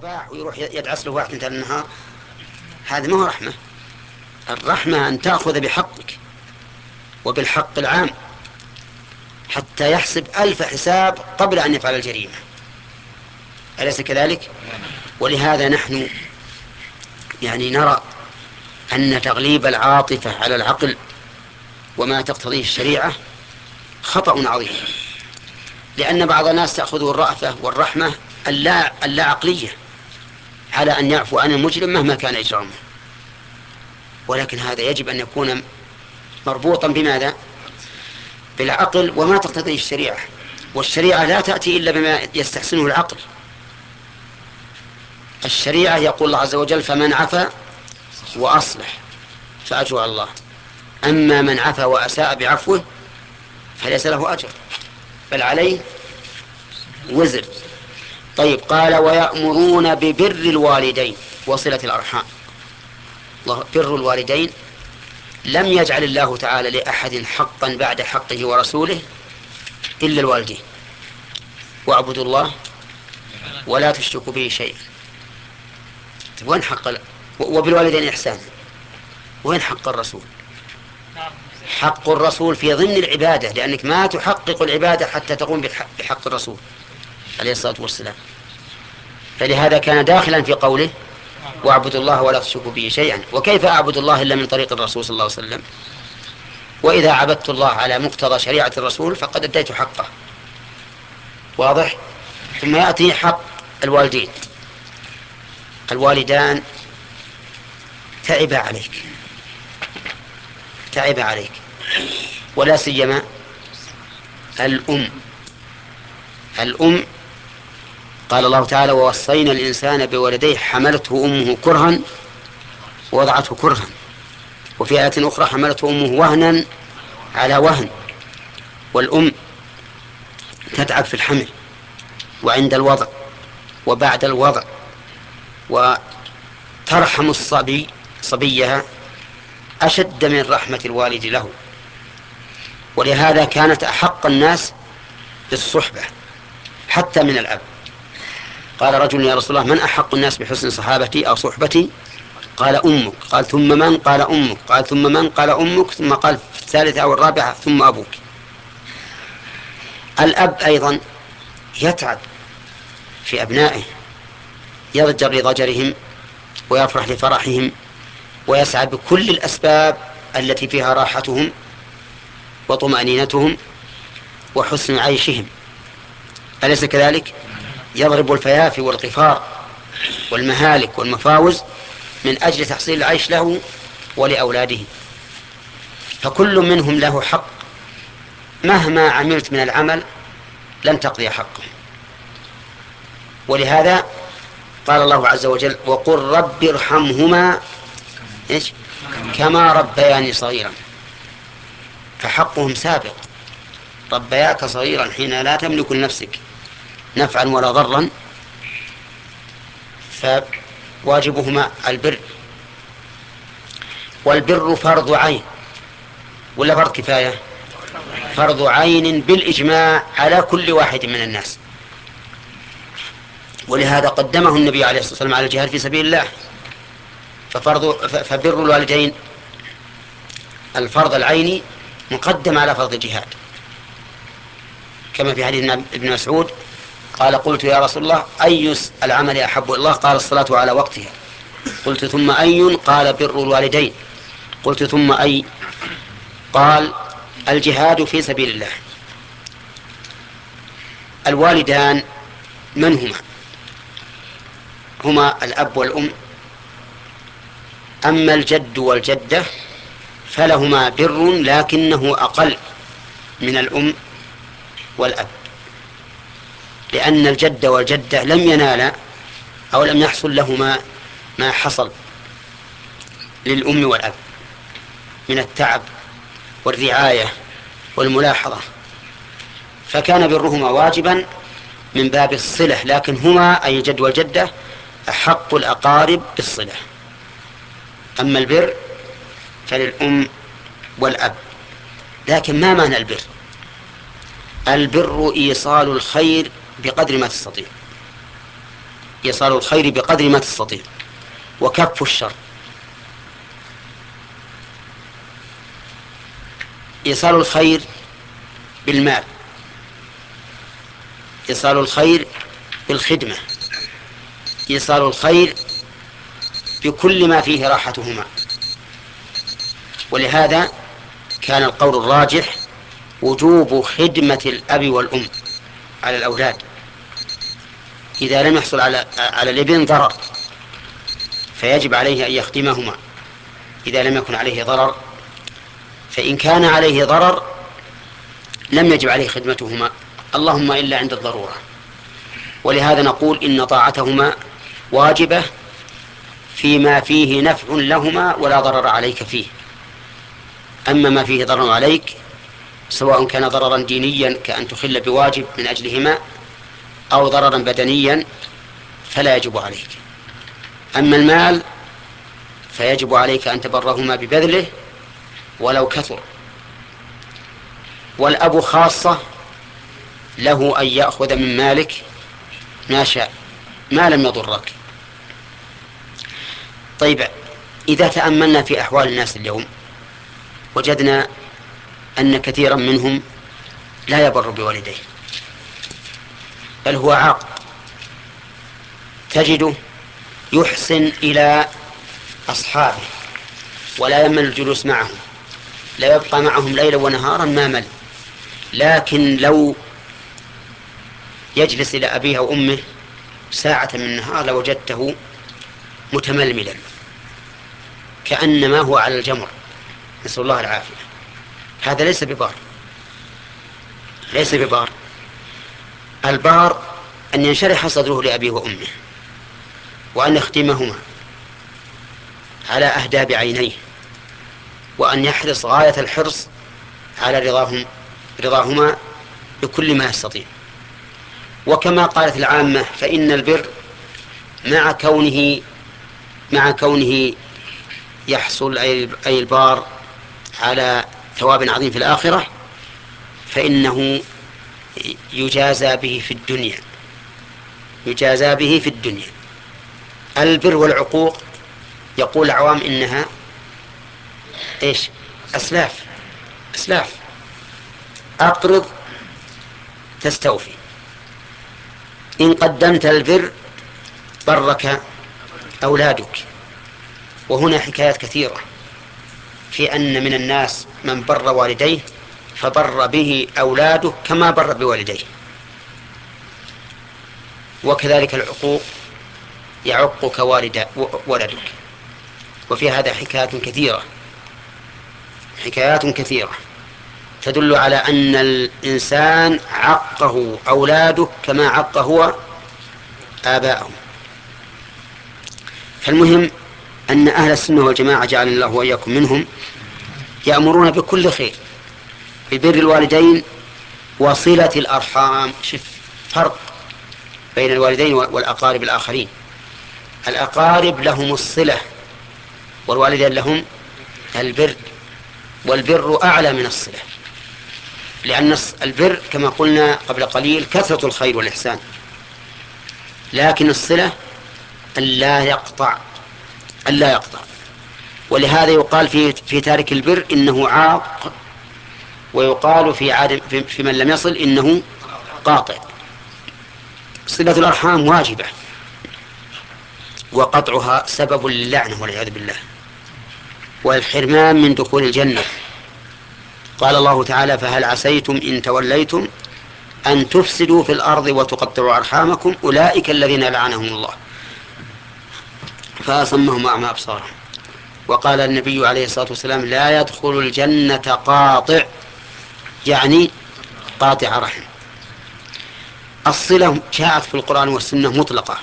وباح ويروح يدعس له واحد مثل النهار، هذا ما هو رحمة. الرحمة أن تأخذ بحقك وبالحق العام حتى يحسب 1000 حساب قبل أن يفعل الجريمة، أليس كذلك؟ ولهذا نحن يعني نرى أن تغليب العاطفة على العقل وما تقتضيه الشريعة خطأ عظيم، لأن بعض الناس تأخذه الرأفة والرحمة اللا عقلية على أن يعفو عن المجرم مهما كان إجرامه، ولكن هذا يجب أن يكون مربوطا بماذا؟ بالعقل وما تقتضيه الشريعة، والشريعة لا تأتي إلا بما يستحسنه العقل. الشريعة يقول الله عز وجل: فمن عفا وأصلح فأجره على الله، أما من عفا وأساء بعفوه فليس له أجر بل عليه وزر. طيب، قال: ويأمرون ببر الوالدين وصلة الأرحام. بر الوالدين لم يجعل الله تعالى لأحد حقا بعد حقه ورسوله إلا الوالدين. واعبدوا الله ولا تشركوا به شيئا. وين حق وبالوالدين إحسانا؟ وين حق الرسول؟ حق الرسول في ضمن العبادة، لأنك ما تحقق العبادة حتى تقوم بحق الرسول عليه الصلاة والسلام. فلهذا كان داخلا في قوله: واعبدوا الله ولا تشركوا به شيئا. وكيف أعبد الله إلا من طريق الرسول صلى الله عليه وسلم؟ وإذا عبدت الله على مقتضى شريعة الرسول فقد أديت حقه. واضح؟ ثم يأتي حق الوالدين. الوالدان تعب عليك ولا سيما الأم. قال الله تعالى: ووصينا الإنسان بولديه حملته أمه كرها ووضعته كرها. وفي آية أخرى: حملته أمه وهنا على وهن. والأم تتعب في الحمل وعند الوضع وبعد الوضع، وترحم صبيها أشد من رحمة الوالد له. ولهذا كانت أحق الناس بالصحبة حتى من الأب. قال رجل: يا رسول الله، من أحق الناس بحسن صحابتي أو صحبتي؟ قال: أمك. قال: ثم من؟ قال: أمك. قال: ثم من؟ قال: أمك. ثم قال في الثالثة أو الرابعة: ثم أبوك. الأب أيضا يتعب في أبنائه، يضجر لضجرهم ويفرح لفرحهم، ويسعى بكل الأسباب التي فيها راحتهم وطمأنينتهم وحسن عيشهم، أليس كذلك؟ يضرب الفيافي والقفار والمهالك والمفاوز من أجل تحصيل العيش له ولأولاده. فكل منهم له حق، مهما عملت من العمل لن تقضي حقه. ولهذا قال الله عز وجل: وقل رب ارحمهما كما ربياني صغيرا. فحقهم سابق. ربياك صغيرا حين لا تملك لنفسك نفعا ولا ضرا، فواجبهما البر. والبر فرض عين ولا فرض كفاية؟ فرض عين بالإجماع على كل واحد من الناس. ولهذا قدمه النبي عليه الصلاة والسلام على الجهاد في سبيل الله. فبر الوالدين الفرض العيني مقدم على فرض الجهاد، كما في حديث ابن مسعود قال: قلت يا رسول الله، أي العمل أحب إلى الله؟ قال: الصلاة على وقتها. قلت: ثم أي؟ قال: بر الوالدين. قلت: ثم أي؟ قال: الجهاد في سبيل الله. الوالدان من هما؟ هما الأب والأم. أما الجد والجدة فلهما بر لكنه أقل من الأم والأب، لأن الجد والجدة لم ينالا أو لم يحصل لهما ما حصل للأم والأب من التعب والرعاية والملاحظة، فكان برهما واجبا من باب الصلة، لكن هما أي الجد والجدة أحق الأقارب بالصلة. أما البر فللأم والأب. لكن ما معنى البر؟ البر إيصال الخير بقدر ما تستطيع. إيصال الخير بقدر ما تستطيع، وكف الشر. إيصال الخير بالمال، إيصال الخير بالخدمة، إيصال الخير بكل ما فيه راحتهما. ولهذا كان القول الراجح وجوب خدمة الأب والأم على الأولاد إذا لم يحصل على الابن ضرر، فيجب عليه أن يخدمهما إذا لم يكن عليه ضرر. فإن كان عليه ضرر لم يجب عليه خدمتهما، اللهم إلا عند الضرورة. ولهذا نقول إن طاعتهما واجبة فيما فيه نفع لهما ولا ضرر عليك فيه. أما ما فيه ضرر عليك سواء كان ضررا دينيا كأن تخل بواجب من أجلهما أو ضررا بدنيا فلا يجب عليك. أما المال فيجب عليك أن تبرهما ببذله ولو كثر. والأب خاصة له أن يأخذ من مالك ما شاء ما لم يضرك. طيب، إذا تأملنا في أحوال الناس اليوم وجدنا أن كثيرا منهم لا يبر بوالديه بل هو عاق. تجده يحسن إلى أصحابه ولا يمل الجلوس معهم، لا يبقى معهم ليلا ونهارا ما مل، لكن لو يجلس إلى أبيه أو أمه ساعة من النهار لوجدته متململا كأنما هو على الجمر، نسأل الله العافية. هذا ليس ببار، ليس ببار. البار أن ينشرح صدره لأبيه وأمه وأن يخدمهما على أهداب عينيه وأن يحرص غاية الحرص على رضاهما بكل ما يستطيع. وكما قالت العامة فإن البر مع كونه يحصل أي البار على ثواب عظيم في الآخرة فإنه يجازى به في الدنيا، يجازى به في الدنيا. البر والعقوق يقول العوام إنها إيش؟ أسلاف. أقرض تستوفي، إن قدمت البر برك أولادك. وهنا حكايات كثيرة في أن من الناس من بر والديه فبر به أولاده كما بر بوالديه. وكذلك العقوق يعقك ولدك. وفي هذا حكايات كثيرة تدل على أن الإنسان عقه أولاده كما عق هو آباءه. فالمهم أن أهل السنة والجماعة جعل الله وإياكم منهم يأمرون بكل خير ببر الوالدين وصلة الأرحام. شوف فرق بين الوالدين والأقارب الآخرين. الأقارب لهم الصلة والوالدين لهم البر، والبر أعلى من الصلة، لأن البر كما قلنا قبل قليل كثرة الخير والإحسان، لكن الصلة ألا يقطع. ولهذا يقال في تارك البر إنه عاق، ويقال في من لم يصل إنه قاطع. صلة الأرحام واجبة وقطعها سبب للعنة والعياذ بالله والحرمان من دخول الجنة. قال الله تعالى فهل عسيتم إن توليتم أن تفسدوا في الأرض وتقطعوا أرحامكم أولئك الذين لعنهم الله فأصمهم وأعمى أبصارهم. وقال النبي عليه الصلاة والسلام لا يدخل الجنة قاطع، يعني قاطع رحم. الصلة جاءت في القرآن والسنة مطلقة،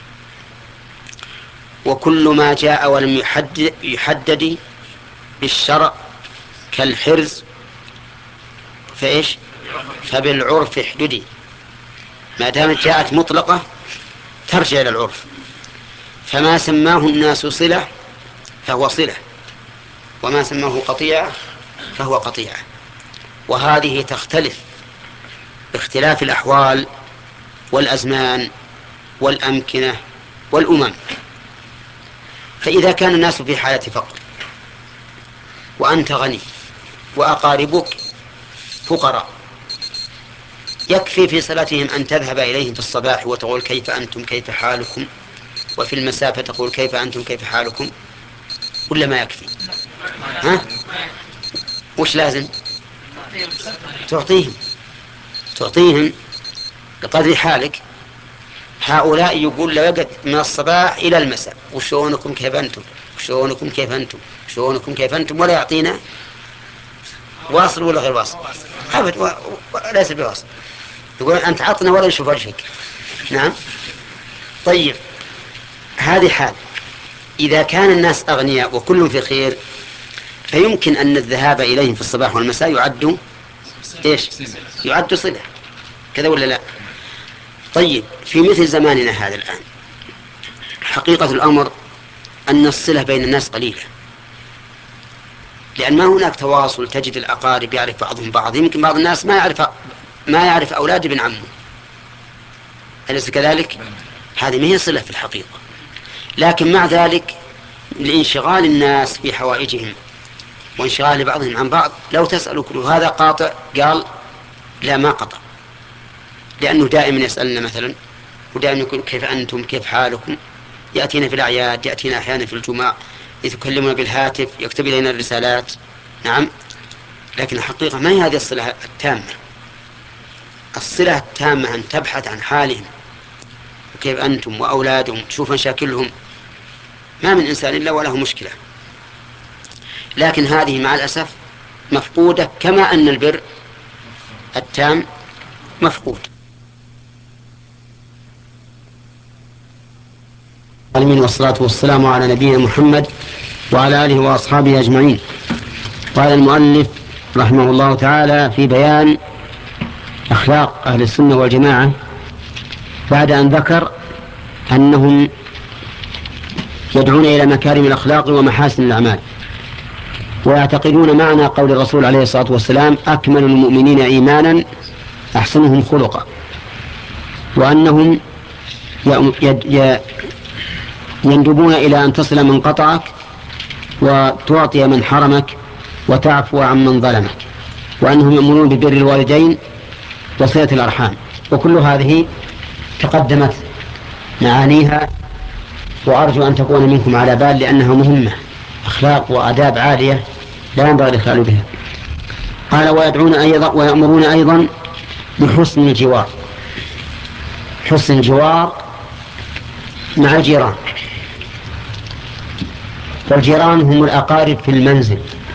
وكل ما جاء ولم يحدد بالشرع كالحرز فإيش فبالعرف احددي. ما دامت جاءت مطلقة ترجع إلى العرف، فما سماه الناس صلة فهو صلة، وما سماه قطيعة فهو قطيعة. وهذه تختلف باختلاف الأحوال والأزمان والأمكنة والأمم. فإذا كان الناس في حالة فقر وأنت غني وأقاربك فقراء، يكفي في صلاتهم أن تذهب إليهم في الصباح وتقول كيف أنتم كيف حالكم، وفي المساء تقول كيف أنتم كيف حالكم، ولا ما يكفي؟ ها؟ وش لازم تعطيهم بقدر حالك. هؤلاء يقول لو يقعد من الصباح إلى المساء وشونكم كيف أنتم وشونكم كيف أنتم وشونكم كيف أنتم، ولا يعطينا واصل ولا غير واصل أبد، ليس بواصل. يقول أنت عطنا ولا نشوف وجهك. نعم. طيب هذه حال. إذا كان الناس أغنياء وكل في خير فيمكن أن الذهاب إليهم في الصباح والمساء يعد إيش؟ يعد صلة، كذا ولا لا؟ طيب في مثل زماننا هذا الآن حقيقة الأمر أن الصلة بين الناس قليلة، لأن ما هناك تواصل. تجد الأقارب يعرف بعضهم بعض، يمكن بعض الناس ما يعرف أولاد ابن عمه، أليس كذلك؟ هذه ما هي صلة في الحقيقة. لكن مع ذلك لانشغال الناس في حوائجهم وانشغال بعضهم عن بعض، لو تسأل كل هذا قاطع، قال لا ما قطع، لأنه دائما يسألنا مثلا، ودائما يقول كيف أنتم كيف حالكم، يأتينا في الأعياد، يأتينا أحيانا في الجمعة، يتكلمون بالهاتف، يكتب إلينا الرسالات. نعم. لكن الحقيقة ما هي هذه الصلة التامة. الصلة التامة أن تبحث عن حالهم وكيف أنتم وأولادهم، تشوف مشاكلهم. ما من إنسان إلا وله مشكلة، لكن هذه مع الأسف مفقودة، كما أن البر التام مفقود. والصلاة والسلام على نبينا محمد وعلى آله وأصحابه أجمعين. قال المؤلف رحمه الله تعالى في بيان أخلاق أهل السنة والجماعة، بعد أن ذكر أنهم يدعون إلى مكارم الأخلاق ومحاسن الأعمال، ويعتقدون معنى قول الرسول عليه الصلاة والسلام أكمل المؤمنين إيمانا أحسنهم خلقا، وأنهم يندبون إلى أن تصل من قطعك وتعطي من حرمك وتعفو عن من ظلمك، وأنهم يأمرون ببر الوالدين وصلة الأرحام. وكل هذه تقدمت معانيها، وأرجو أن تكون منكم على بال، لأنها مهمة، أخلاق وآداب عالية لا ينبغي الإخلال بها. قال ويدعون أيضا ويأمرون أيضا بحسن الجوار. حسن الجوار مع الجيران، والجيران هم الأقارب في المنزل،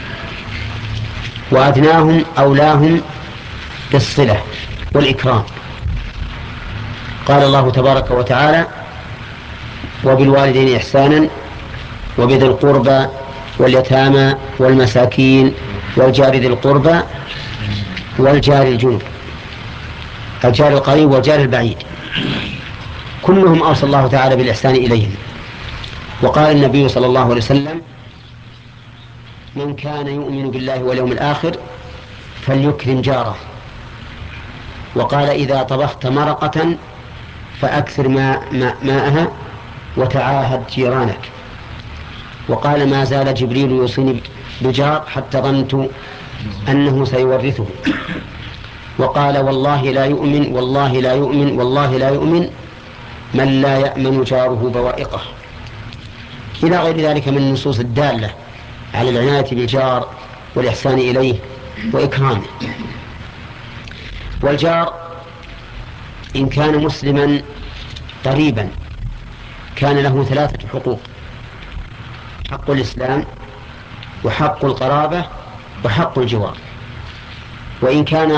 وأدناهم أولاهم بالصلة والإكرام. قال الله تبارك وتعالى وبالوالدين إحسانا وبذي القربى واليتامى والمساكين والجار ذي القربى والجار الجنب، الجار القريب والجار البعيد، كلهم أوصى الله تعالى بالإحسان إليهم. وقال النبي صلى الله عليه وسلم من كان يؤمن بالله واليوم الآخر فليكرم جاره. وقال إذا طبخت مرقة فأكثر ماءها وتعاهد جيرانك. وقال ما زال جبريل يوصيني بجار حتى ظننت أنه سيورثه. وقال والله لا يؤمن والله لا يؤمن والله لا يؤمن من لا يأمن جاره بوائقه، إلى غير ذلك من النصوص الدالة على العناية بالجار والإحسان إليه وإكرامه. والجار إن كان مسلما قريبا كان له 3 حقوق: حق الإسلام وحق القرابة وحق الجوار. وإن كان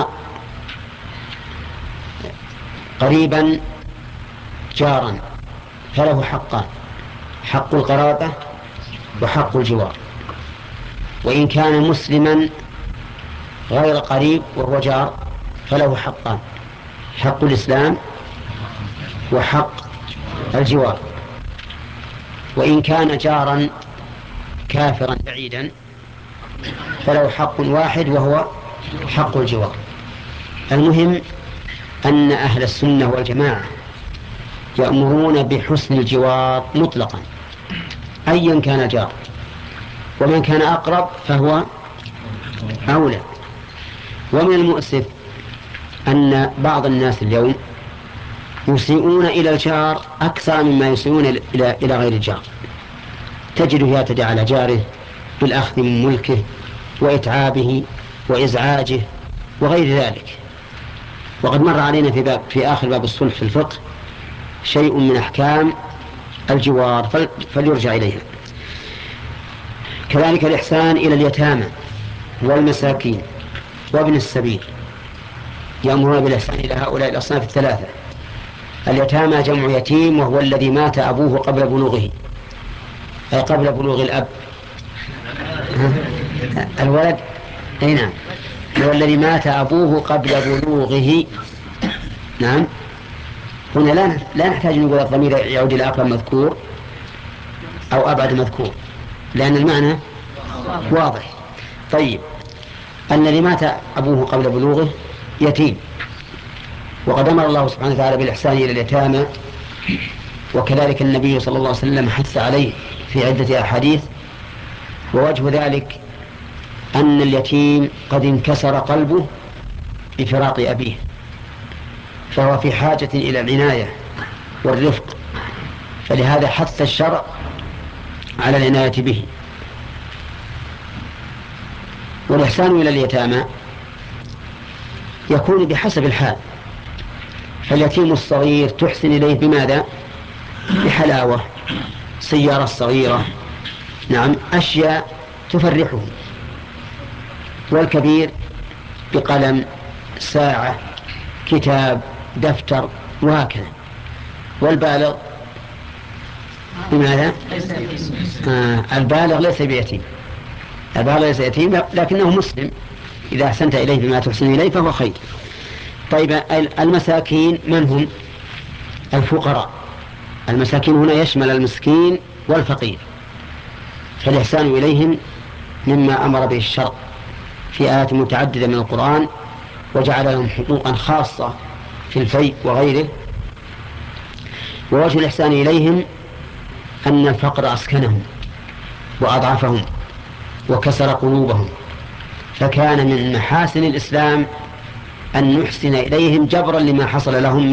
قريبا جارا فله حقان: حق القرابة وحق الجوار. وإن كان مسلما غير قريب وهو جار فله حقان: حق الإسلام وحق الجوار. وإن كان جارا كافرا بعيدا فله حق واحد وهو حق الجوار. المهم أن أهل السنة والجماعة يأمرون بحسن الجوار مطلقا أيا كان الجار، ومن كان أقرب فهو أولى. ومن المؤسف أن بعض الناس اليوم يسيئون إلى الجار أكثر مما يسيئون إلى غير الجار. تجده يعتدي على جاره بالأخذ من ملكه وإتعابه وإزعاجه وغير ذلك. وقد مر علينا في آخر باب الصلح في الفقه شيء من أحكام الجوار فليرجع إليها. كذلك الإحسان إلى اليتامى والمساكين وابن السبيل، يأمرون بالإحسان إلى هؤلاء الأصناف الثلاثة. اليتامى جمع يتيم، وهو الذي مات أبوه قبل بلوغه، أي قبل بلوغ الأب. الولد أي نعم، هو الذي مات أبوه قبل بلوغه. نعم، هنا لا نحتاج أن نقول الضمير يعود إلى أقرب مذكور أو أبعد مذكور، لأن المعنى واضح. طيب، الذي مات أبوه قبل بلوغه يتيم، وقد أمر الله سبحانه وتعالى بالإحسان إلى اليتامى، وكذلك النبي صلى الله عليه وسلم حث عليه في عدة أحاديث. ووجه ذلك أن اليتيم قد انكسر قلبه بفراق أبيه، فهو في حاجة إلى العناية والرفق، فلهذا حث الشرع على العناية به. والإحسان إلى اليتامى يكون بحسب الحال، فاليتيم الصغير تحسن إليه بماذا؟ بحلاوة، سيارة صغيرة، نعم، أشياء تفرحه. والكبير بقلم، ساعة، كتاب، دفتر، وهكذا. والبالغ بماذا؟ البالغ ليس بيتيم، البالغ ليس يتيم لكنه مسلم، إذا أحسنت إليه بما تحسن إليه فهو خير. طيب، المساكين من هم؟ الفقراء. المساكين هنا يشمل المسكين والفقير، فالإحسان إليهم مما أمر به الشرع في آيات متعددة من القرآن، وجعل لهم حقوقا خاصة في الفيء وغيره. ووجه الإحسان إليهم أن الفقر أسكنهم وأضعفهم وكسر قلوبهم، فكان من محاسن الإسلام أن نحسن إليهم جبرا لما حصل لهم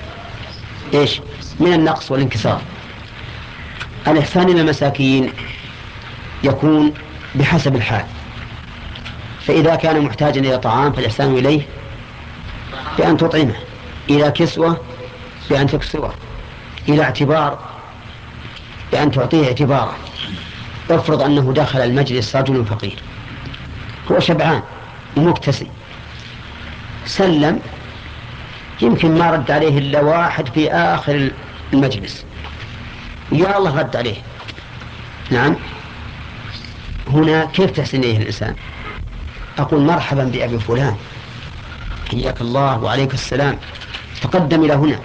من النقص والانكسار. الإحسان إلى المساكين يكون بحسب الحال، فإذا كان محتاجا إلى طعام فالإحسان إليه بأن تطعمه، إلى كسوة بأن تكسوه، إلى اعتبار بأن تعطيه اعتباره. افرض أنه دخل المجلس رجل فقير، هو شبعان ومكتسي، سلم، يمكن ما رد عليه إلا واحد في آخر المجلس، يا الله رد عليه. نعم، هنا كيف تحسن إليه الإنسان؟ أقول مرحبا بأبي فلان، حياك الله وعليك السلام، تقدم إلى هنا،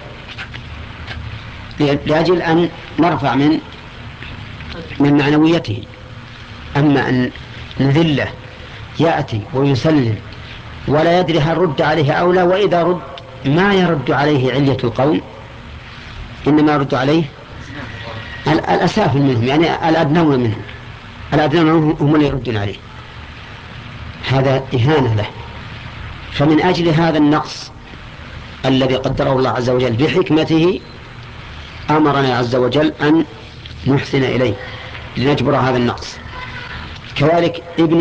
لأجل أن نرفع من معنويته. أما أن نذله يأتي ويسلم ولا يدري هل رد عليه أو لا، وإذا رد ما يرد عليه علية القوم، إنما يرد عليه الأسافل منهم، يعني الأدنون منهم، الأدنون هم اللي يردون عليه، هذا إهانة له. فمن أجل هذا النقص الذي قدره الله عز وجل بحكمته أمرنا عز وجل أن نحسن إليه لنجبر هذا النقص. كذلك ابن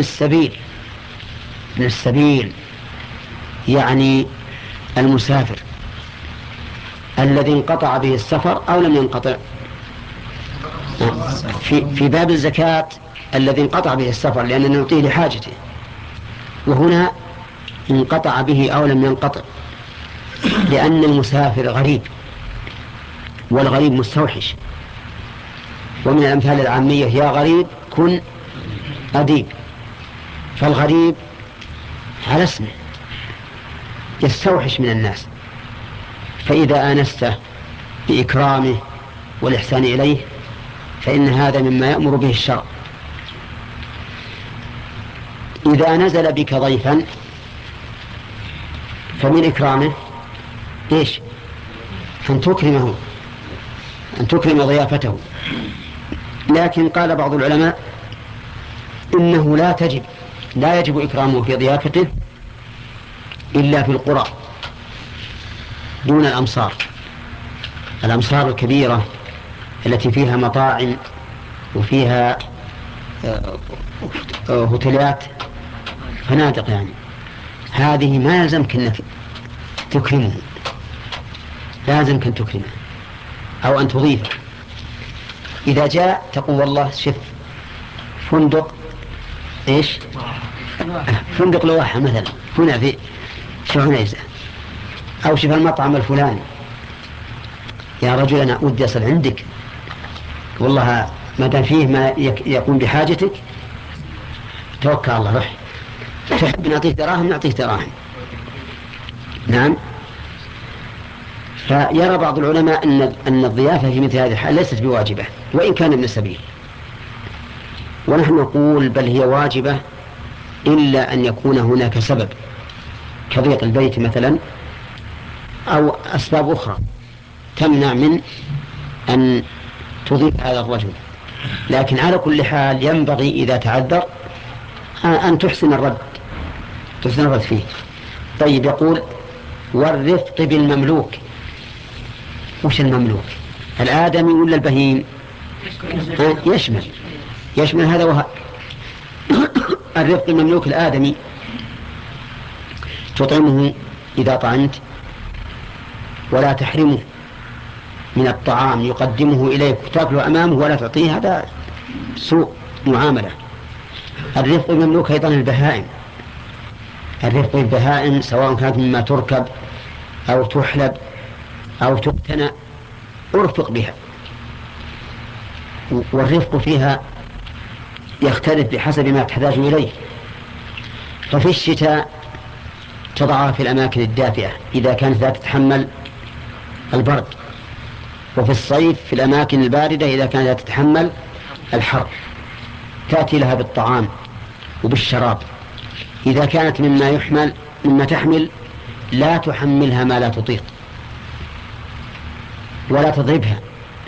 السبيل يعني المسافر الذي انقطع به السفر أو لم ينقطع. في باب الزكاة الذي انقطع به السفر لأننا نعطيه لحاجته، وهنا انقطع به أو لم ينقطع، لأن المسافر غريب، والغريب مستوحش. ومن الأمثال العامية يا غريب كن أديب، فالغريب على اسمه يستوحش من الناس، فإذا آنسته بإكرامه والإحسان إليه فإن هذا مما يأمر به الشرع. إذا نزل بك ضيفا فمن إكرامه أن تكرمه أن تكرم ضيافته. لكن قال بعض العلماء إنه لا يجب إكرامه في ضيافته إلا في القرى دون الأمصار الكبيرة التي فيها مطاعم وفيها هوتيلات فنادق، يعني هذه ما يلزمك أنك تكرمه، لازمك أن تكرمه أو أن تضيفه. إذا جاء تقول والله شف فندق إيش فندق لواحة مثلا هنا في عنيزة، أو شف المطعم الفلاني، يا رجل أنا أودي أصل عندك والله ما دام فيه ما يقوم بحاجتك توكل على الله روح، تحب نعطيك دراهم نعطيك دراهم. نعم. فيرى بعض العلماء أن الضيافة في مثل هذه الحال ليست بواجبة وإن كان ابن السبيل، ونحن نقول بل هي واجبة إلا أن يكون هناك سبب كضيق البيت مثلا أو أسباب أخرى تمنع من أن تضيف هذا الرجل. لكن على كل حال ينبغي إذا تعذر أن تحسن الرد فيه. طيب يقول والرفق بالمملوك. وش المملوك؟ الآدمي ولا البهيم؟ يشمل هذا وهذا. الرفق المملوك الآدمي تطعمه إذا طعمت ولا تحرمه من الطعام، يقدمه إليك وتأكله أمامه ولا تعطيه، هذا سوء معاملة. الرفق المملوك أيضا الرفق بالبهائم سواء كانت مما تركب أو تحلب أو تقتنى ارفق بها، والرفق فيها يختلف بحسب ما تحتاج إليه. ففي الشتاء تضعها في الأماكن الدافئة إذا كانت لا تتحمل البرد، وفي الصيف في الأماكن الباردة إذا كانت لا تتحمل الحر، تأتي لها بالطعام وبالشراب. إذا كانت مما تحمل لا تحملها ما لا تطيق ولا تضربها،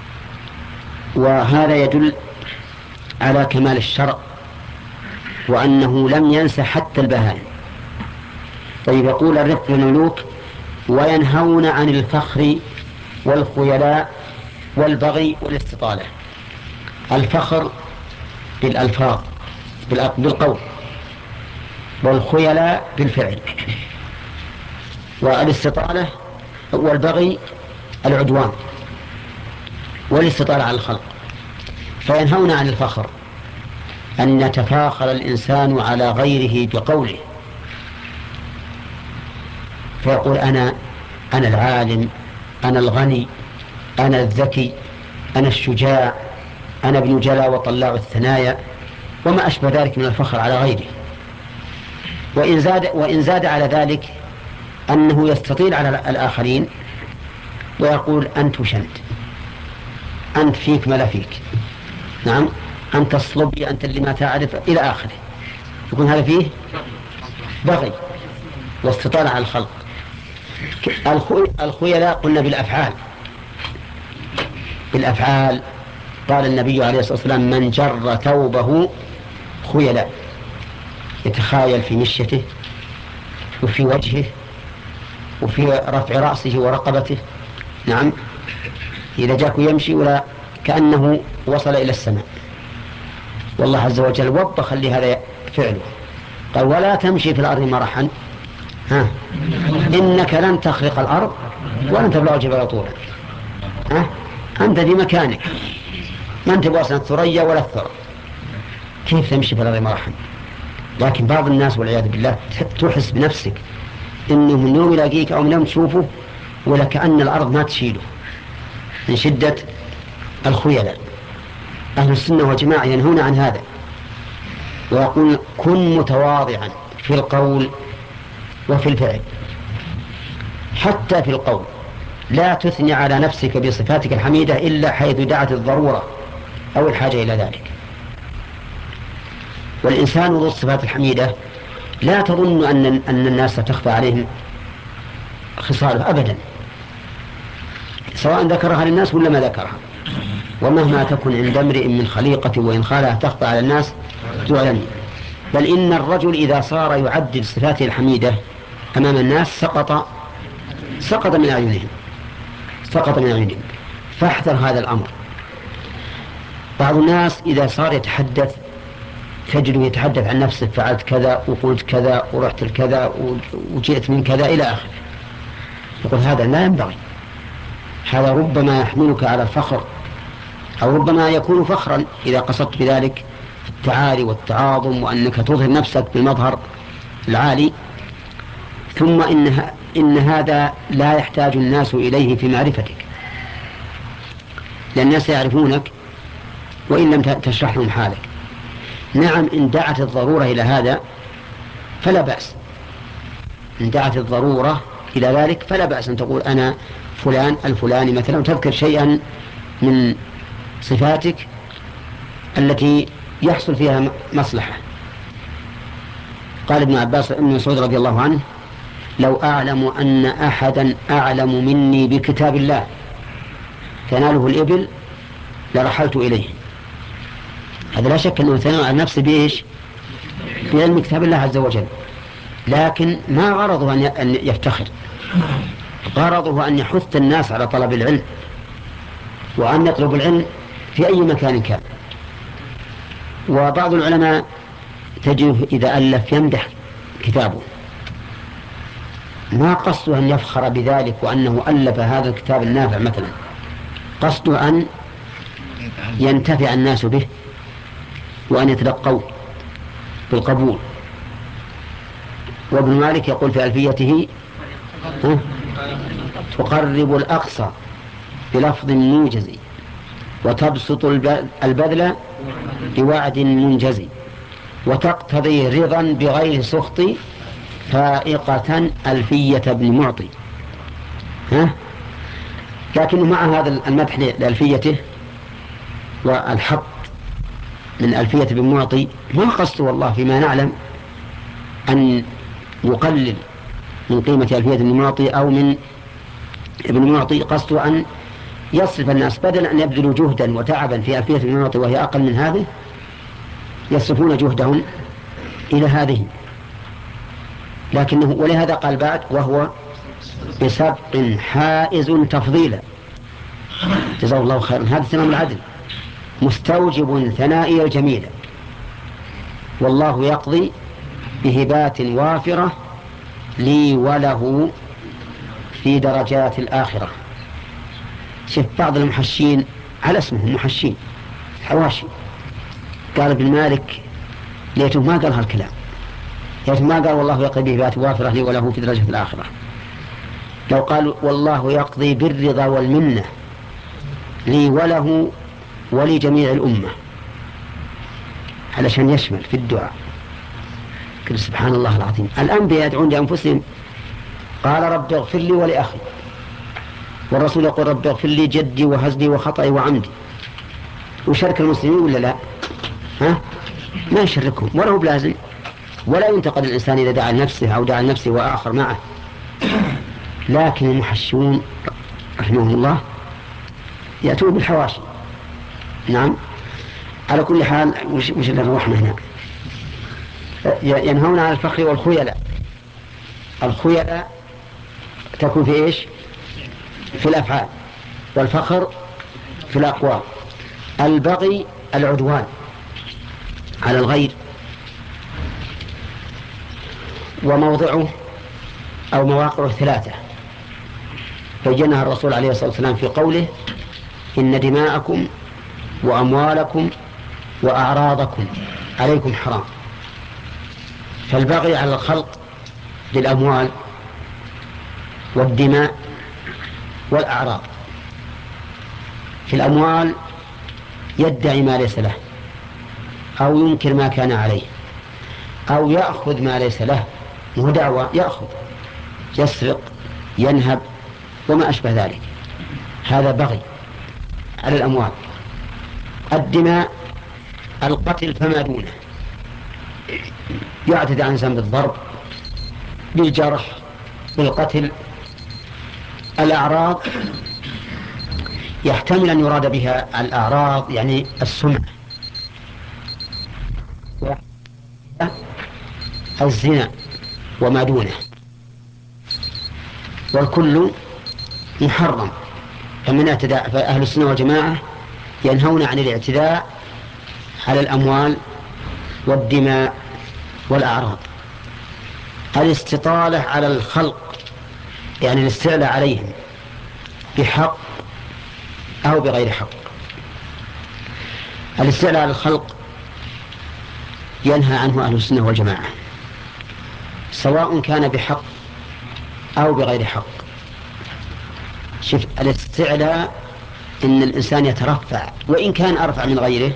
وهذا يدل على كمال الشرع وأنه لم ينس حتى البهائم. طيب يقول الرفق المملوك وينهون عن الفخر والخيلاء والبغي والاستطالة. الفخر بالألفاظ بالقول، والخيلاء بالفعل، والاستطالة والبغي العدوان والاستطالة على الخلق. فينهون عن الفخر أن يتفاخر الإنسان على غيره بقوله، فيقول أنا العالم، أنا الغني، أنا الذكي، أنا الشجاع، أنا ابن جلا وطلاع الثنايا، وما أشبه ذلك من الفخر على غيره. وإن زاد على ذلك أنه يستطيل على الآخرين ويقول أنت وشنت، أنت فيك ما لا فيك، نعم أنت الصلبي، أنت اللي ما تعرف إلى آخره. يكون هذا فيه بغي واستطال على الخلق. الخيلاء قلنا بالأفعال. قال النبي عليه الصلاة والسلام من جر ثوبه خيلاء، يتخايل في مشيته وفي وجهه وفي رفع رأسه ورقبته، نعم إذا جاك يمشي ولا كأنه وصل إلى السماء. والله عز وجل وبخ لهذا فعله، قال ولا تمشي في الأرض مرحا إنك لن تخرق الأرض ولن تبلغ الجبال طولا. أنت في مكانك، ما أنت بوصل الثريا ولا الثرى، كيف تمشي في الأرض مرحا؟ لكن بعض الناس والعياذ بالله تحس بنفسك إنه من يوم يلاقيك أو من يوم تشوفه ولا كأن الأرض ما تشيله من شدة الخيلاء. أهل السنة والجماعة ينهون عن هذا ويقول كن متواضعا في القول وفي الفعل. حتى في القول لا تثني على نفسك بصفاتك الحميدة إلا حيث دعت الضرورة أو الحاجة إلى ذلك. والإنسان ذو الصفات الحميدة لا تظن أن الناس تخفى عليهم خصاله أبدا، سواء ذكرها للناس ولا ما ذكرها. ومهما تكن عند امرئ من خليقة وإن خالها تخفى على الناس تعلن. بل إن الرجل إذا صار يعدل صفاته الحميدة أمام الناس سقط من أعينهم. فاحذر هذا الأمر. بعض الناس إذا صار يتحدث تجده يتحدث عن نفسه: فعلت كذا وقلت كذا ورحت لكذا وجئت من كذا إلى آخره. يقول هذا لا ينبغي، هذا ربما يحملك على الفخر، أو ربما يكون فخرا إذا قصدت بذلك التعالي والتعاظم وأنك تظهر نفسك بالمظهر العالي. ثم إن هذا لا يحتاج الناس إليه في معرفتك، لأن الناس يعرفونك وإن لم تشرح لهم حالك. نعم، إن دعت الضرورة إلى هذا فلا بأس، إن دعت الضرورة إلى ذلك فلا بأس أن تقول أنا فلان الفلاني مثلا، وتذكر شيئا من صفاتك التي يحصل فيها مصلحة. قال ابن عباس ابن مسعود رضي الله عنه: لو أعلم أن أحدا أعلم مني بكتاب الله تناله الإبل لرحلت إليه. هذا لا شك أنه ثنى على نفسه بإيش؟ بعلم كتاب الله عز وجل، لكن ما غرضه أن يفتخر، غرضه أن يحث الناس على طلب العلم، وأن يطلب العلم في أي مكان كان. وبعض العلماء تجده إذا ألف يمدح كتابه، ما قصده أن يفخر بذلك وأنه ألف هذا الكتاب النافع مثلا، قصده أن ينتفع الناس به وأن يتلقوا بالقبول. وابن مالك يقول في ألفيته: تقرب الأقصى بلفظ موجز وتبسط البذل بوعد منجز وتقتضي رضا بغير سخط فائقة ألفية ابن معطي. لكن مع هذا المدح لألفيته والحط من ألفية ابن معطي ما قصده والله فيما نعلم أن يقلل من قيمة ألفية ابن معطي أو من ابن معطي، قصده أن يصرف الناس بدل أن يبذلوا جهدا وتعبا في ألفية ابن معطي وهي أقل من هذه، يصرفون جهدهم إلى هذه. لكنه ولهذا قال بعد: وهو بسبق حائز تفضيلا. جزاه الله خيرا. هذا تمام العدل، مستوجب ثنائي الجميلة، والله يقضي بهبات وافرة لي وله في درجات الآخرة. شوف بعض المحشين على اسمهم محشين حواشي، قال ابن مالك ليته ما قال هالكلام، ليته ما قال والله يقضي بهبات وافرة لي وله في درجات الآخرة. لو قال والله يقضي بالرضا والمنة لي وله ولجميع الأمة، علشان يشمل في الدعاء. سبحان الله العظيم، الأنبياء يدعون لأنفسهم، قال رب اغفر لي ولأخي، والرسول يقول رب اغفر لي جدي وهزلي وخطئي وعمدي. وشرك المسلمين ولا لا؟ ما يشركهم ولا هو بلازم، ولا ينتقد الإنسان إذا دعا لنفسه أو دعا لنفسه وآخر معه. لكن المحشون رحمهم الله يأتون بالحواشي. نعم، على كل حال وش اللي نروحنا هنا؟ ينهون عن الفخر والخيلاء. الخيلاء تكون في إيش؟ في الأفعال، والفخر في الأقوال. البغي العدوان على الغير، وموضعه أو مواقعه ثلاثة بينها الرسول عليه الصلاة والسلام في قوله: إن دماءكم وأموالكم وأعراضكم عليكم حرام. فالبغي على الخلق بالأموال والدماء والأعراض. في الأموال يدعي ما ليس له، أو ينكر ما كان عليه، أو يأخذ ما ليس له، وهو دعوة يأخذ، يسرق، ينهب وما أشبه ذلك، هذا بغي على الأموال. الدماء القتل فما دونه، يعتدي على الإنسان بالضرب، بالجرح، بالقتل. الأعراض يحتمل أن يراد بها الأعراض يعني السمعة، الزنا وما دونه، والكل محرم. فمن اعتداء فأهل السنة والجماعة ينهون عن الاعتداء على الأموال والدماء والأعراض. الاستطالة على الخلق يعني الاستعلاء عليهم بحق أو بغير حق. الاستعلاء على الخلق ينهى عنه أهل السنة والجماعة سواء كان بحق أو بغير حق. شوف الاستعلاء إن الإنسان يترفع وإن كان أرفع من غيره،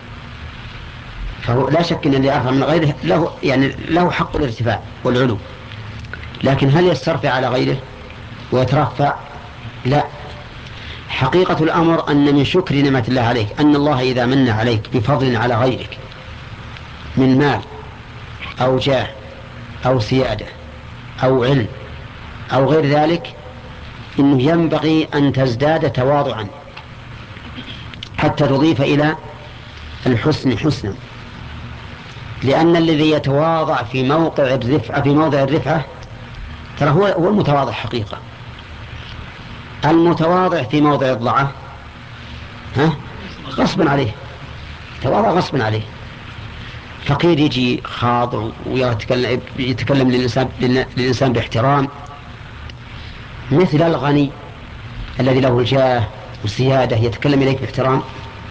فهو لا شك أن اللي أرفع من غيره له حق الارتفاع والعلو، لكن هل يسترفع على غيره ويترفع؟ لا. حقيقة الأمر أن من شكر نعمة الله عليك أن الله إذا من عليك بفضل على غيرك من مال أو جاه أو سيادة أو علم أو غير ذلك، إنه ينبغي أن تزداد تواضعا حتى تضيف إلى الحسن حسنا، لأن الذي يتواضع في موضع الرفعة ترى هو المتواضع حقيقة. المتواضع في موضع الضعف غصبا عليه، تواضع غصبا عليه. فقير يجي خاضع ويتكلم للإنسان باحترام، مثل الغني الذي له الجاه والسيادة يتكلم إليك باحترام؟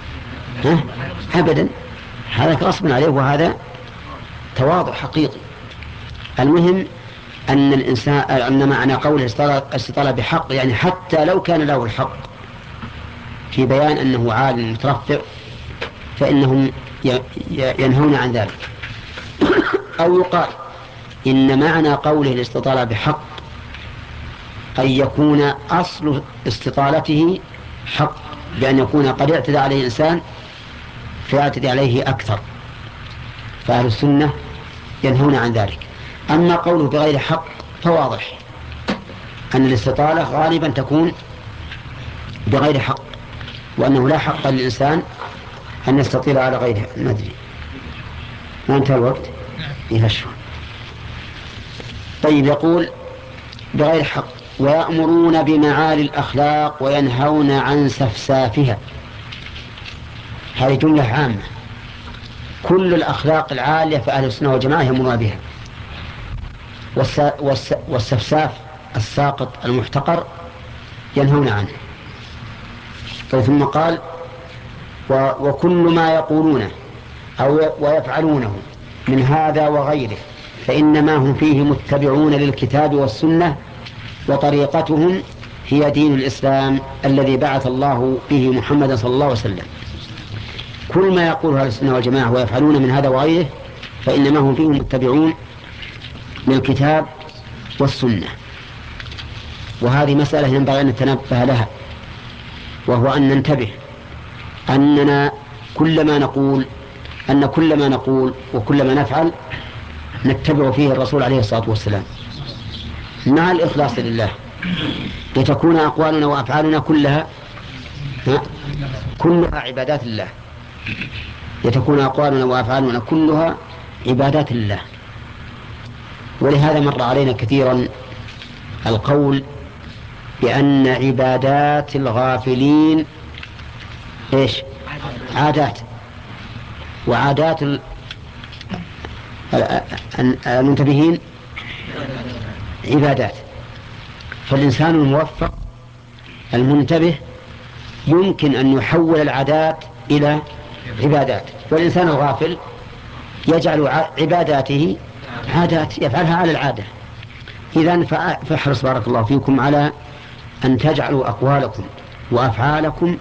أبدا، هذا غصبا عليه وهذا تواضع حقيقي. المهم أن الإنسان أن معنى قوله استطال بحق يعني حتى لو كان له الحق في بيان أنه عالم مترفع فإنهم ينهون عن ذلك. أو يقال إن معنى قوله الاستطالة بحق أن يكون أصل استطالته حق، بأن يكون قد اعتدى عليه إنسان فيعتدي عليه أكثر، فأهل السنة ينهون عن ذلك. أما قوله بغير حق فواضح أن الاستطالة غالبا تكون بغير حق، وأنه لا حق للإنسان أن يستطيل على غيره. ما أدري ما انتهى الوقت يهشوا. طيب يقول بغير حق ويأمرون بمعالي الأخلاق وينهون عن سفسافها. هذه جملة عامة، كل الأخلاق العالية فأهل السنة والجماعة يأمرون بها، والسفساف الساقط المحتقر ينهون عنه. ثم قال وكل ما يقولونه أو ويفعلونه من هذا وغيره فإنما هم فيه متبعون للكتاب والسنة وطريقتهم هي دين الإسلام الذي بعث الله به محمد صلى الله عليه وسلم. كل ما يقوله أهل السنة والجماعة ويفعلون من هذا وغيره فإنما هم فيه متبعون للكتاب والسنة. وهذه مسألة ينبغي أن نتنبه لها، وهو أن ننتبه أننا كل ما نقول وكل ما نفعل نتبع فيه الرسول عليه الصلاة والسلام مع الإخلاص لله، لتكون أقوالنا وأفعالنا كلها عبادات الله، يتكون أقوالنا وأفعالنا كلها عبادات الله. ولهذا مر علينا كثيرا القول بأن عبادات الغافلين عادات، وعادات المنتبهين عبادات. فالإنسان الموفق المنتبه يمكن أن يحول العادات إلى عبادات، والإنسان الغافل يجعل عباداته عادات يفعلها على العادة. إذن فاحرص بارك الله فيكم على أن تجعلوا أقوالكم وأفعالكم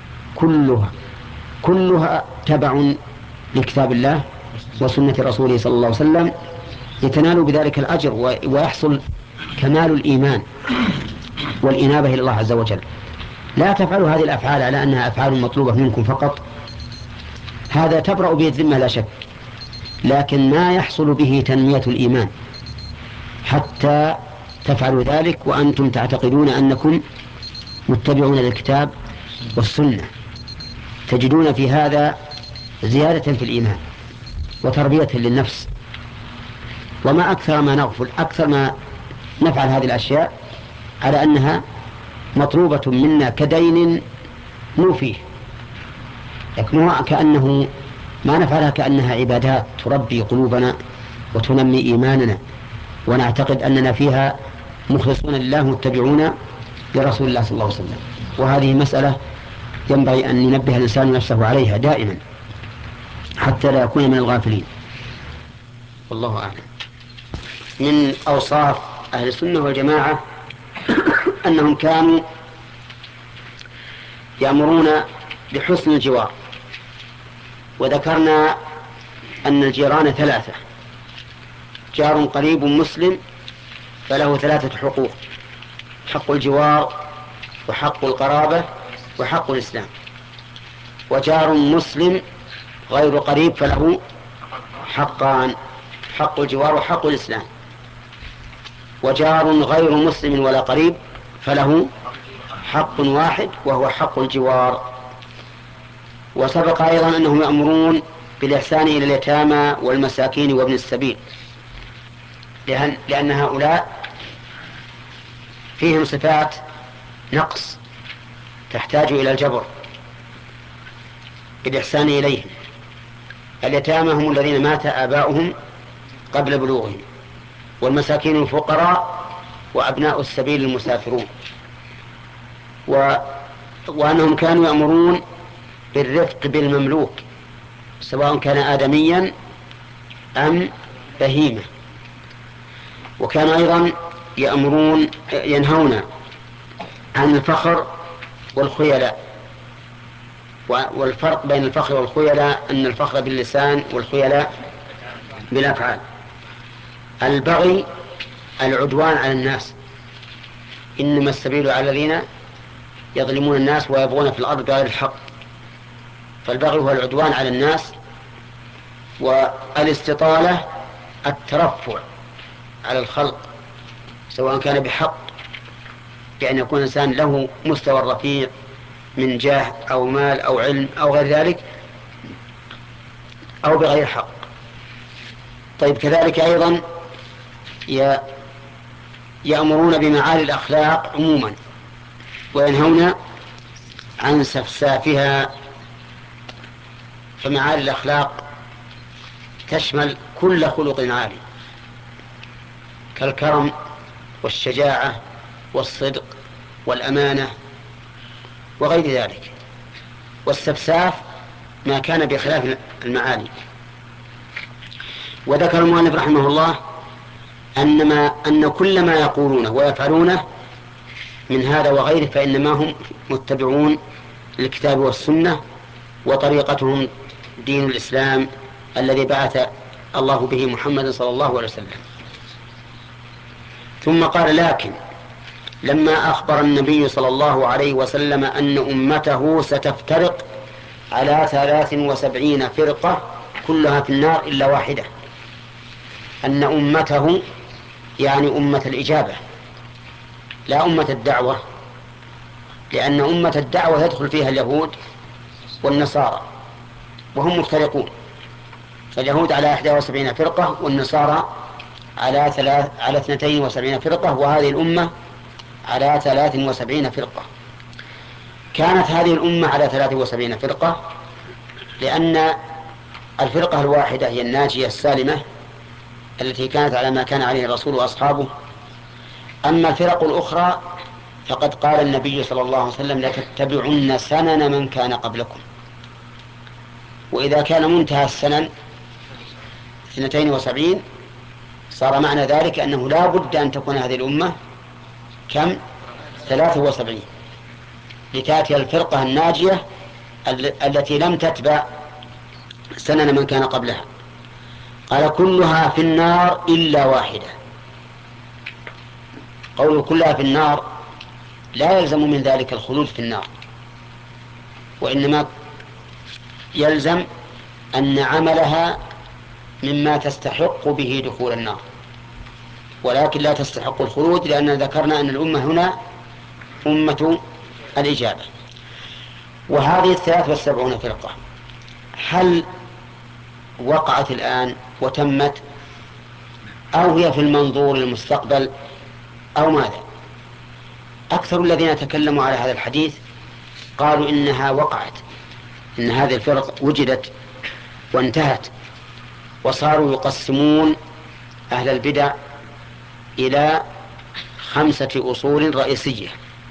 كلها تبع لكتاب الله وسنة رسوله صلى الله عليه وسلم، يتنال بذلك الأجر ويحصل كمال الإيمان والإنابة إلى الله عز وجل. لا تفعلوا هذه الأفعال على أنها أفعال مطلوبة منكم فقط، هذا تبرأ به الذمة لا شك، لكن ما يحصل به تنمية الإيمان حتى تفعلوا ذلك وأنتم تعتقدون أنكم متبعون للكتاب والسنة تجدون في هذا زيادة في الإيمان وتربية للنفس. وما أكثر ما نغفل، أكثر ما نفعل هذه الأشياء على أنها مطلوبة منا كدين نوفيه، لكنها كأنه ما نفعلها كأنها عبادات تربي قلوبنا وتنمي إيماننا، ونعتقد أننا فيها مخلصون لله متبعون لرسول الله صلى الله عليه وسلم. وهذه مسألة ينبغي أن ينبه الإنسان نفسه عليها دائما حتى لا يكون من الغافلين. والله أعلم. من أوصاف أهل السنة والجماعة أنهم كانوا يأمرون بحسن الجوار، وذكرنا أن الجيران ثلاثة: جار قريب مسلم فله ثلاثة حقوق: حق الجوار، وحق القرابة، وحق الإسلام. وجار مسلم غير قريب فله حقان: حق الجوار وحق الإسلام. وجار غير مسلم ولا قريب فله حق واحد وهو حق الجوار. وسبق أيضا أنهم يأمرون بالإحسان إلى اليتامى والمساكين وابن السبيل، لأن هؤلاء فيهم صفات نقص تحتاج إلى الجبر بالإحسان إليهم. اليتامى هم الذين مات آباؤهم قبل بلوغهم، والمساكين الفقراء، وأبناء السبيل المسافرون. وأنهم كانوا يأمرون بالرفق بالمملوك سواء كان آدميا أم بهيمة. وكانوا أيضا ينهون عن الفخر والخيلاء. والفرق بين الفخر والخيلاء أن الفخر باللسان والخيلاء بالأفعال. البغي العدوان على الناس، إنما السبيل على الذين يظلمون الناس ويبغون في الأرض بغير الحق. فالبغي هو العدوان على الناس. والاستطالة الترفع على الخلق سواء كان بحق، بأن يكون الإنسان له مستوى رفيع من جاه أو مال أو علم أو غير ذلك، أو بغير حق. طيب، كذلك أيضا يأمرون بمعالي الأخلاق عموما وينهون عن سفسافها. فمعالي الأخلاق تشمل كل خلق عالي كالكرم والشجاعة والصدق والأمانة وغير ذلك. والسفساف ما كان بخلاف المعالي. وذكر المؤلف رحمه الله أن كل ما يقولونه ويفعلونه من هذا وغيره فإنما هم متبعون للكتاب والسنة، وطريقتهم دين الإسلام الذي بعث الله به محمد صلى الله عليه وسلم. ثم قال: لكن لما أخبر النبي صلى الله عليه وسلم أن أمته ستفترق على 73 فرقة كلها في النار إلا واحدة. أن أمته يعني أمة الإجابة لا أمة الدعوة، لأن أمة الدعوة يدخل فيها اليهود والنصارى وهم مفترقون. فاليهود على 71 فرقة والنصارى على 72 فرقة، وهذه الأمة على 73 فرقة. كانت هذه الأمة على 73 فرقة لأن الفرقة الواحدة هي الناجية السالمة التي كانت على ما كان عليه الرسول وأصحابه. أما الفرق الأخرى فقد قال النبي صلى الله عليه وسلم: لتتبعن سنن من كان قبلكم. وإذا كان منتهى السنن 72 صار معنى ذلك أنه لا بد أن تكون هذه الأمة كم؟ 73، لتأتي الفرقة الناجية التي لم تتبع سنن من كان قبلها. قال: كلها في النار إلا واحدة. قول كلها في النار لا يلزم من ذلك الخلود في النار، وإنما يلزم أن عملها مما تستحق به دخول النار، ولكن لا تستحق الخلود، لأن ذكرنا أن الأمة هنا أمة الإجابة. وهذه 73 فرقة هل وقعت الآن وتمت، أو هي في المنظور المستقبل، أو ماذا؟ أكثر الذين تكلموا على هذا الحديث قالوا إنها وقعت، إن هذه الفرق وجدت وانتهت، وصاروا يقسمون أهل البدع إلى 5 أصول رئيسية،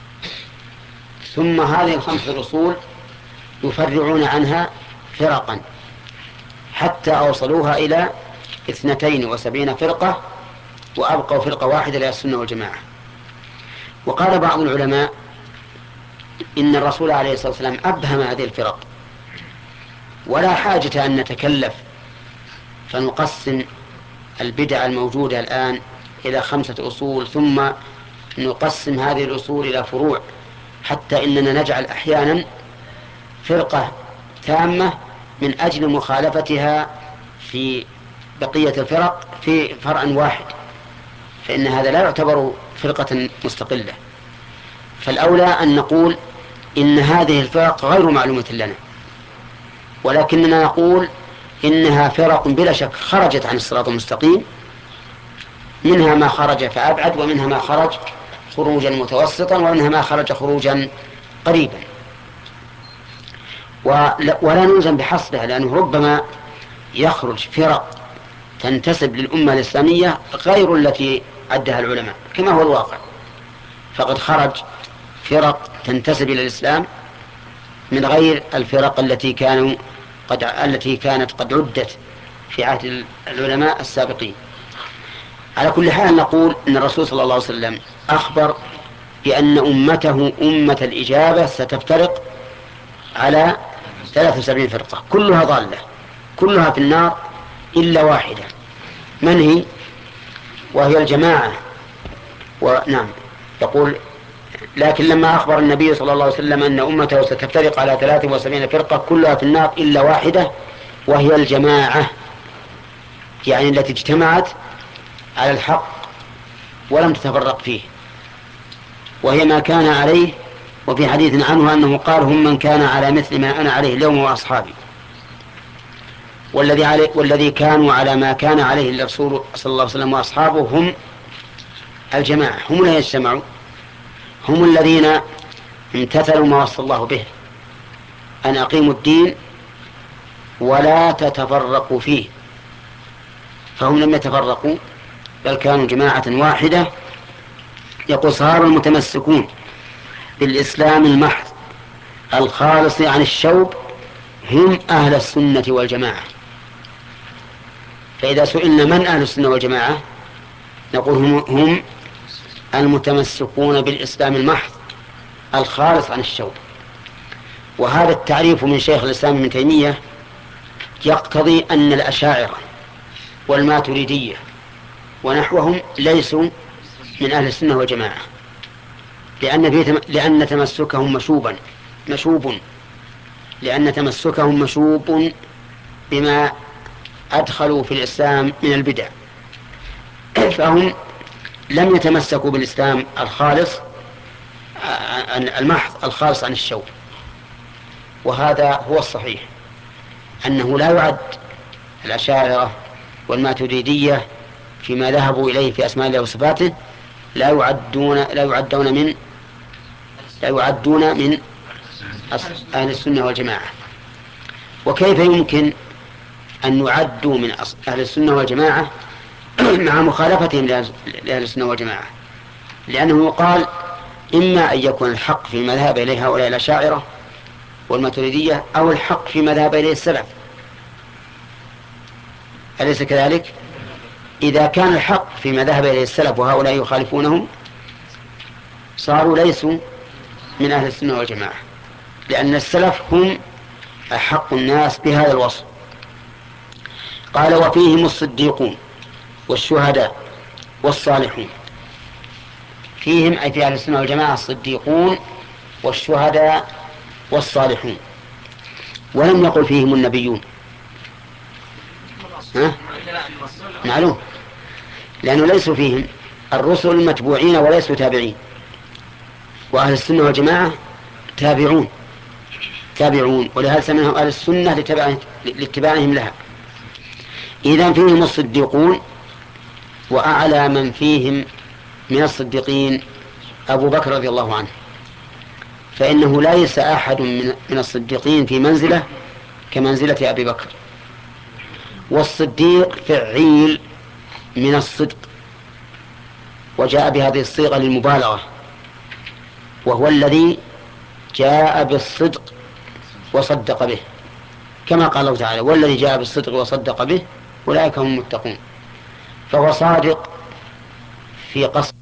ثم هذه ال5 أصول يفرعون عنها فرقا حتى أوصلوها إلى 72 فرقة، وأبقوا فرقة واحدة إلى السنة والجماعة. وقال بعض العلماء إن الرسول عليه الصلاة والسلام أبهم هذه الفرق، ولا حاجة أن نتكلف فنقسم البدع الموجودة الآن إلى 5 أصول، ثم نقسم هذه الأصول إلى فروع، حتى إننا نجعل أحيانا فرقة تامة من أجل مخالفتها في بقية الفرق في فرع واحد، فإن هذا لا يعتبر فرقة مستقلة. فالأولى أن نقول إن هذه الفرق غير معلومة لنا، ولكننا نقول إنها فرق بلا شك خرجت عن الصراط المستقيم، منها ما خرج فأبعد، ومنها ما خرج خروجا متوسطا، ومنها ما خرج خروجا قريبا، ولا نلزم بحصرها، لأنه ربما يخرج فرق تنتسب للأمة الإسلامية غير التي عدها العلماء كما هو الواقع. فقد خرج فرق تنتسب إلى الإسلام من غير الفرق التي كانت قد عدت في عهد العلماء السابقين. على كل حال نقول إن الرسول صلى الله عليه وسلم أخبر بأن أمته أمة الإجابة ستفترق على 73 فرقة كلها ضالة، كلها في النار إلا واحدة. من هي؟ وهي الجماعة. ونعم، يقول: لكن لما أخبر النبي صلى الله عليه وسلم أن أمته ستفترق على 73 فرقة كلها في النار إلا واحدة وهي الجماعة، يعني التي اجتمعت على الحق ولم تتفرق فيه، وهي ما كان عليه. وفي حديث عنه أنه قال: هم من كان على مثل ما أنا عليه اليوم وأصحابي. والذي كانوا على ما كان عليه الرسول صلى الله عليه وسلم وأصحابه هم الجماعة، هم الذين اجتمعوا، هم الذين امتثلوا ما وصى الله به، أن أقيموا الدين ولا تتفرقوا فيه. فهم لم يتفرقوا، بل كانوا جماعة واحدة. يقول: صار المتمسكون بالإسلام المحض الخالص عن الشوب هم أهل السنة والجماعة. فإذا سئلنا من أهل السنة والجماعة نقول هم المتمسكون بالإسلام المحض الخالص عن الشوب. وهذا التعريف من شيخ الإسلام ابن تيمية يقتضي أن الأشاعرة والماتريدية ونحوهم ليسوا من أهل السنة والجماعة، لأن تمسكهم مشوب بما أدخلوا في الإسلام من البدع، فهم لم يتمسكوا بالإسلام الخالص المحض الخالص عن الشوب. وهذا هو الصحيح، أنه لا يعد الأشاعرة والماتريدية فيما ذهبوا إليه في أسماء الله وصفاته لا يعدون من أهل السنة والجماعة. وكيف يمكن أن يعدوا من أهل السنة والجماعة مع مخالفتهم لأهل السنة والجماعة؟ لأنه يقال: إما أن يكون الحق فيما ذهب إليه هؤلاء الأشاعرة والماتريدية، أو الحق فيما ذهب إليه السلف. أليس كذلك؟ إذا كان الحق فيما ذهب إليه السلف وهؤلاء يخالفونهم صاروا ليسوا من أهل السنة والجماعة، لأن السلف هم أحق الناس بهذا الوصف. قال: وفيهم الصديقون والشهداء والصالحون. فيهم أي في أهل السنة والجماعة الصديقون والشهداء والصالحون، ولم يقل فيهم النبيون. معلوم، لأنه ليسوا فيهم الرسل متبوعين وليسوا تابعين، وأهل السنة والجماعة تابعون. تابعون، ولهذا سماهم أهل السنة لاتباعهم لها. إذن فيهم الصديقون، وأعلى من فيهم من الصديقين أبو بكر رضي الله عنه، فإنه ليس أحد من الصديقين في منزلة كمنزلة أبي بكر. والصديق فعيل من الصدق، وجاء بهذه الصيغة للمبالغة، وهو الذي جاء بالصدق وصدق به، كما قال الله تعالى: والذي جاء بالصدق وصدق به أولئك هم المتقون. فهو صادق في قصد